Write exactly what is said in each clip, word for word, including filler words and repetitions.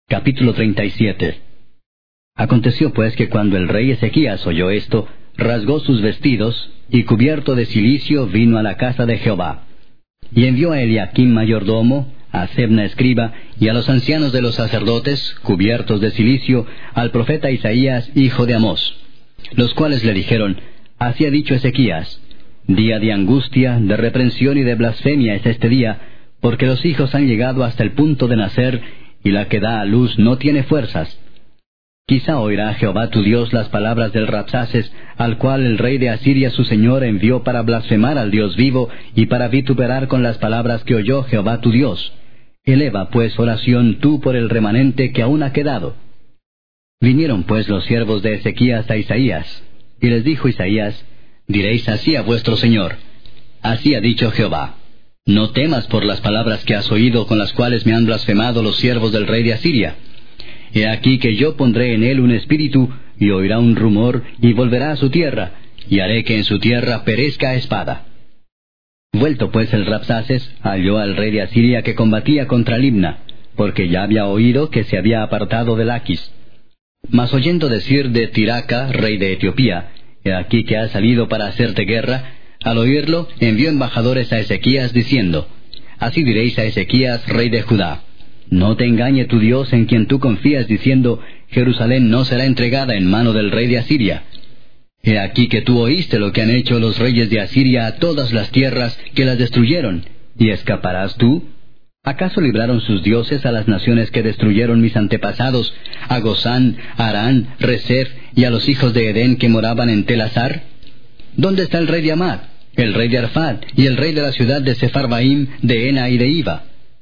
Capítulo treinta y siete. Aconteció pues que cuando el rey Ezequías oyó esto, rasgó sus vestidos, y cubierto de cilicio vino a la casa de Jehová. Y envió a Eliaquim mayordomo, a Sebna escriba, y a los ancianos de los sacerdotes, cubiertos de cilicio, al profeta Isaías, hijo de Amós, los cuales le dijeron: Así ha dicho Ezequías: día de angustia, de reprensión y de blasfemia es este día, porque los hijos han llegado hasta el punto de nacer, y la que da a luz no tiene fuerzas. Quizá oirá Jehová tu Dios las palabras del Rabsaces, al cual el rey de Asiria su señor envió para blasfemar al Dios vivo, y para vituperar con las palabras que oyó Jehová tu Dios. Eleva pues oración tú por el remanente que aún ha quedado. Vinieron pues los siervos de Ezequías a Isaías, y les dijo Isaías: Diréis así a vuestro señor: Así ha dicho Jehová: No temas por las palabras que has oído, con las cuales me han blasfemado los siervos del rey de Asiria. He aquí que yo pondré en él un espíritu, y oirá un rumor, y volverá a su tierra, y haré que en su tierra perezca a espada. Vuelto pues el Rabsaces, halló al rey de Asiria que combatía contra Libna, porque ya había oído que se había apartado de Laquis. Mas oyendo decir de Tiraca, rey de Etiopía: He aquí que ha salido para hacerte guerra, al oírlo, envió embajadores a Ezequías, diciendo: Así diréis a Ezequías, rey de Judá: No te engañe tu Dios en quien tú confías, diciendo: Jerusalén no será entregada en mano del rey de Asiria. He aquí que tú oíste lo que han hecho los reyes de Asiria a todas las tierras que las destruyeron, ¿y escaparás tú? ¿Acaso libraron sus dioses a las naciones que destruyeron mis antepasados, a Gozán, Harán, Resef, y a los hijos de Edén que moraban en Telasar? ¿Dónde está el rey de Amad, el rey de Arfad, y el rey de la ciudad de Sepharvaim, de Ena y de Iva?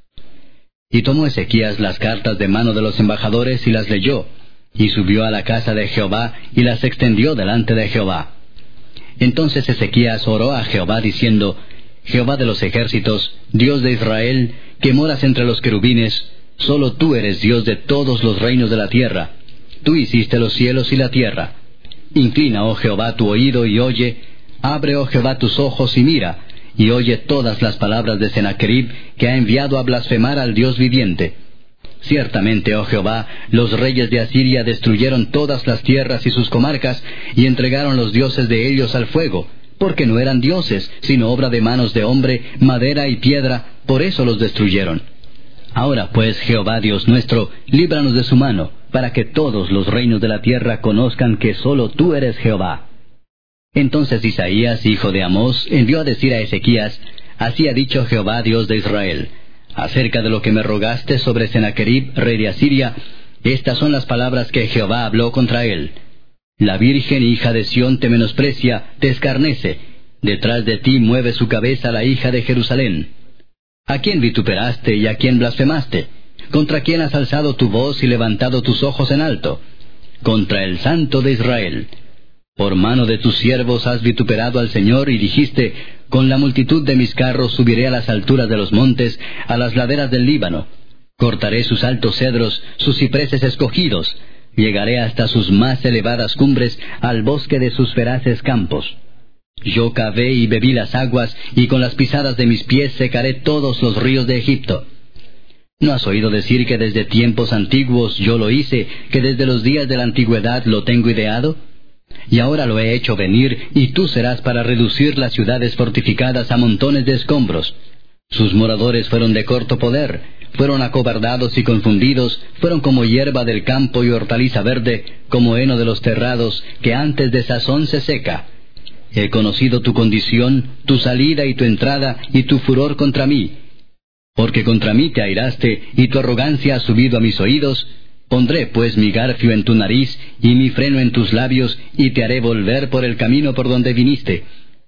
Y tomó Ezequías las cartas de mano de los embajadores, y las leyó, y subió a la casa de Jehová, y las extendió delante de Jehová. Entonces Ezequías oró a Jehová, diciendo: Jehová de los ejércitos, Dios de Israel, que moras entre los querubines, solo tú eres Dios de todos los reinos de la tierra. Tú hiciste los cielos y la tierra. Inclina, oh Jehová, tu oído y oye. Abre, oh Jehová, tus ojos y mira, y oye todas las palabras de Sennacherib, que ha enviado a blasfemar al Dios viviente. Ciertamente, oh Jehová, los reyes de Asiria destruyeron todas las tierras y sus comarcas, y entregaron los dioses de ellos al fuego, porque no eran dioses, sino obra de manos de hombre, madera y piedra, por eso los destruyeron. Ahora pues, Jehová Dios nuestro, líbranos de su mano, para que todos los reinos de la tierra conozcan que solo tú eres Jehová. Entonces Isaías, hijo de Amós, envió a decir a Ezequías: Así ha dicho Jehová Dios de Israel: Acerca de lo que me rogaste sobre Sennacherib, rey de Asiria, estas son las palabras que Jehová habló contra él. La virgen hija de Sión te menosprecia, te escarnece. Detrás de ti mueve su cabeza la hija de Jerusalén. ¿A quién vituperaste y a quién blasfemaste? ¿Contra quién has alzado tu voz y levantado tus ojos en alto? Contra el Santo de Israel. Por mano de tus siervos has vituperado al Señor, y dijiste: Con la multitud de mis carros subiré a las alturas de los montes, a las laderas del Líbano. Cortaré sus altos cedros, sus cipreses escogidos. Llegaré hasta sus más elevadas cumbres, al bosque de sus feraces campos. Yo cavé y bebí las aguas, y con las pisadas de mis pies secaré todos los ríos de Egipto. ¿No has oído decir que desde tiempos antiguos yo lo hice, que desde los días de la antigüedad lo tengo ideado? Y ahora lo he hecho venir, y tú serás para reducir las ciudades fortificadas a montones de escombros. Sus moradores fueron de corto poder, fueron acobardados y confundidos, fueron como hierba del campo y hortaliza verde, como heno de los terrados, que antes de sazón se seca. He conocido tu condición, tu salida y tu entrada, y tu furor contra mí. Porque contra mí te airaste, y tu arrogancia ha subido a mis oídos. Pondré pues mi garfio en tu nariz, y mi freno en tus labios, y te haré volver por el camino por donde viniste.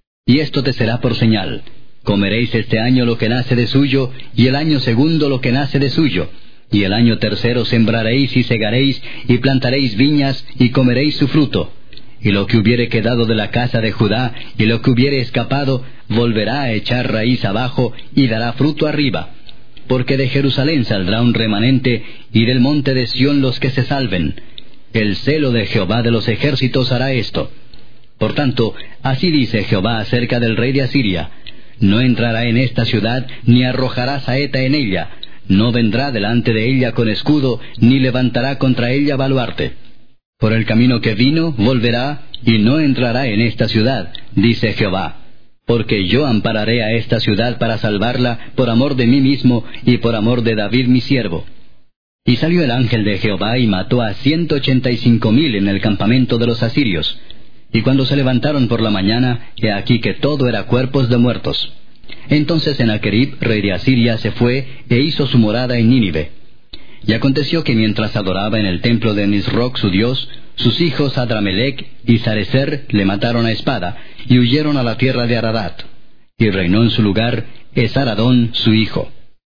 Y esto te será por señal: comeréis este año lo que nace de suyo, y el año segundo lo que nace de suyo. Y el año tercero sembraréis y segaréis, y plantaréis viñas, y comeréis su fruto. Y lo que hubiere quedado de la casa de Judá, y lo que hubiere escapado, volverá a echar raíz abajo, y dará fruto arriba. Porque de Jerusalén saldrá un remanente, y del monte de Sión los que se salven. El celo de Jehová de los ejércitos hará esto. Por tanto, así dice Jehová acerca del rey de Asiria: No entrará en esta ciudad, ni arrojará saeta en ella, no vendrá delante de ella con escudo, ni levantará contra ella baluarte. Por el camino que vino, volverá, y no entrará en esta ciudad, dice Jehová. Porque yo ampararé a esta ciudad para salvarla, por amor de mí mismo, y por amor de David mi siervo. Y salió el ángel de Jehová, y mató a ciento ochenta y cinco mil en el campamento de los asirios. Y cuando se levantaron por la mañana, he aquí que todo era cuerpos de muertos. Entonces Sennacherib, rey de Asiria, se fue, e hizo su morada en Nínive. Y aconteció que mientras adoraba en el templo de Nisroch su dios, sus hijos Adramelech y Sarecer le mataron a espada, y huyeron a la tierra de Ararat. Y reinó en su lugar Esaradón su hijo.